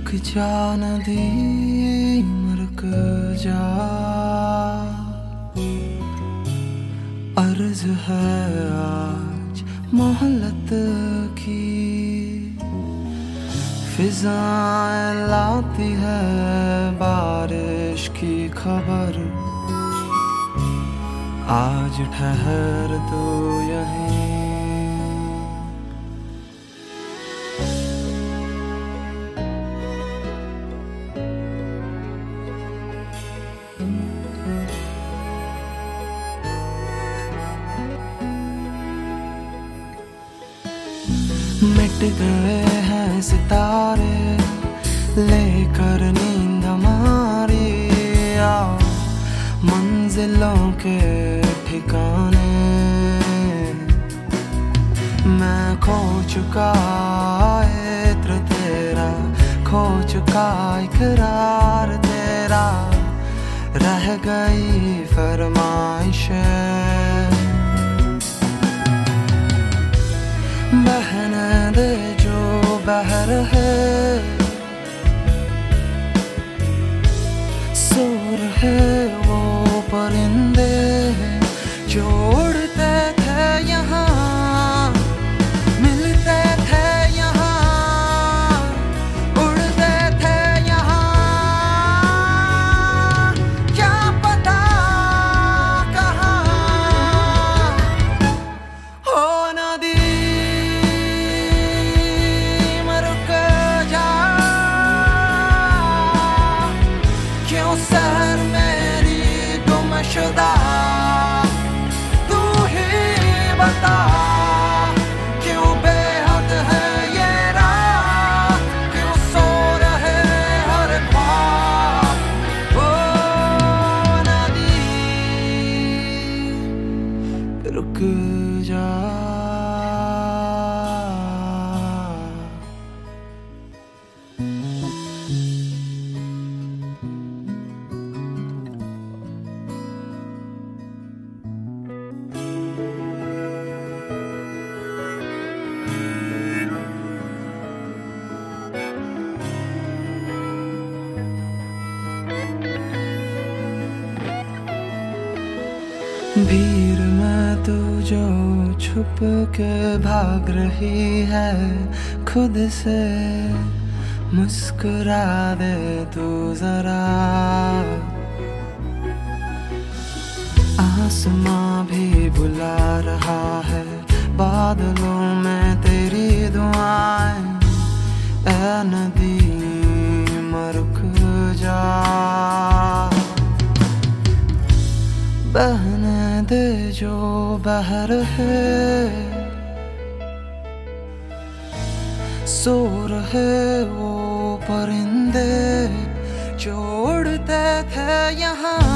रुक जा नदी रुक जा, अर्ज है आज मोहल्लत की। फिजाएं लाती है बारिश की खबर, आज ठहर तो यहीं। मिट गए हैं सितारे लेकर नींद हमारी, आओ मंजिलों के ठिकाने। मैं खो चुका इत्र तेरा, खो चुका इकरार तेरा, रह गई फरमाइशें। बहने दे जो बहर है, सो रहे वो परिंदे जो उड़ते थे यहाँ, मिलते थे यहाँ, उड़ते थे यहाँ। क्या पता कहाँ हो नदी सहर मेरी गुमशुदा, तू ही बता क्यों बेहद है ये रात, क्यों सो रहे हर ख्वाब। ओ नदी रुक जा। भीड़ में तू जो छुप के भाग रही है खुद से, मुस्कुरा दे तू जरा। आसमां भी बुला रहा है बादलों में तेरी दुआएं। ऐ नदी रुक जा, बहने दे जो बहर है, सो रहे वो परिंदे जो उड़ते थे यहाँ।